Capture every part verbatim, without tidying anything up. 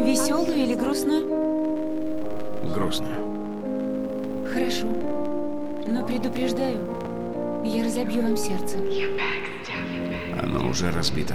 Веселую или грустную? Грустную. Хорошо. Но предупреждаю, я разобью вам сердце. Оно уже разбито.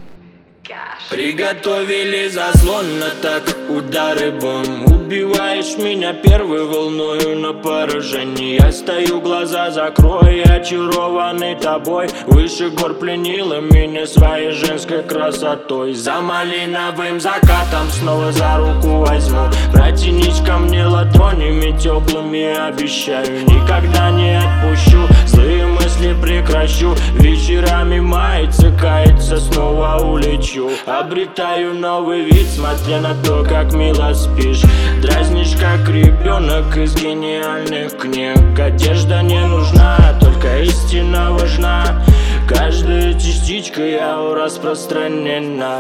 Приготовили заслон, на так удары бомб. Убиваешь меня первой волною на поражение. Я стою, глаза закрой, очарованный тобой. Выше гор пленила меня своей женской красотой. За малиновым закатом снова за руку возьму. Протянись ко мне ладонями теплыми, обещаю, никогда не отпущу. Злые мысли прекращу, вечерами мается, кается, снова улечу. Обретаю новый вид, смотря на то, как мило спишь. Дразнишь, как ребенок из гениальных книг. Одежда не нужна, только истина важна. Каждая частичка яу распространена.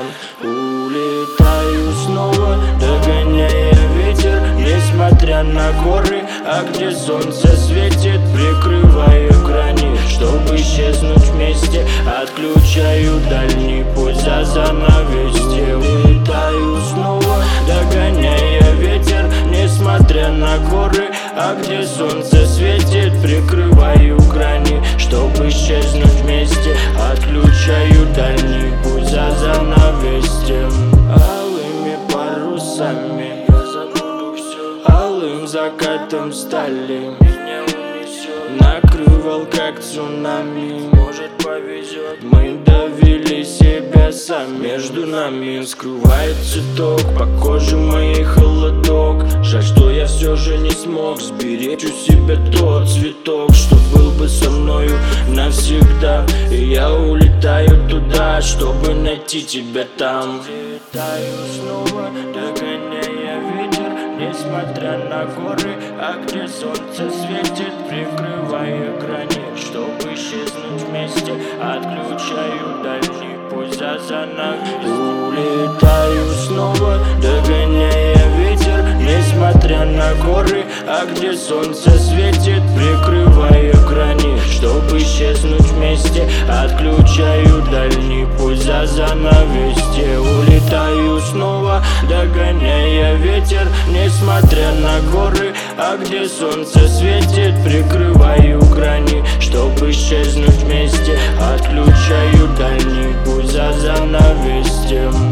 Улетаю снова, догоняя ветер, несмотря на горы, а где солнце светит, прикрываю грани, чтобы исчезнуть вместе. Отключаю дальний путь за занавесье. Улетаю снова, догоняя ветер, несмотря на горы, а где солнце светит, прикрываю грани, чтобы исчезнуть вместе. Отключаю дальний путь за занавесьем. Алыми парусами я забуду все, алым закатом стали меня унесет. Накрывал как цунами, может повезет. Мы довели себя сами, между нами скрывает цветок, по коже моей холодок. Жаль, что я все же не смог сберечь у себя тот цветок, что был бы со мною навсегда. И я улетаю туда, чтобы найти тебя там. Летаю снова, догоняя ветер, несмотря на горы, а где солнце светит, прикрывая грани, чтобы исчезнуть вместе. Отключаю дальний путь за занавес. Улетаю снова, догоняя ветер, несмотря на горы, а где солнце светит, прикрывая грани, чтобы исчезнуть вместе. Отключаю дальний путь за занавесье. Улетаю снова, догоняя ветер, несмотря на горы, а где солнце светит, прикрываю грани, чтобы исчезнуть вместе. Отключаю дальний путь за занавесьем.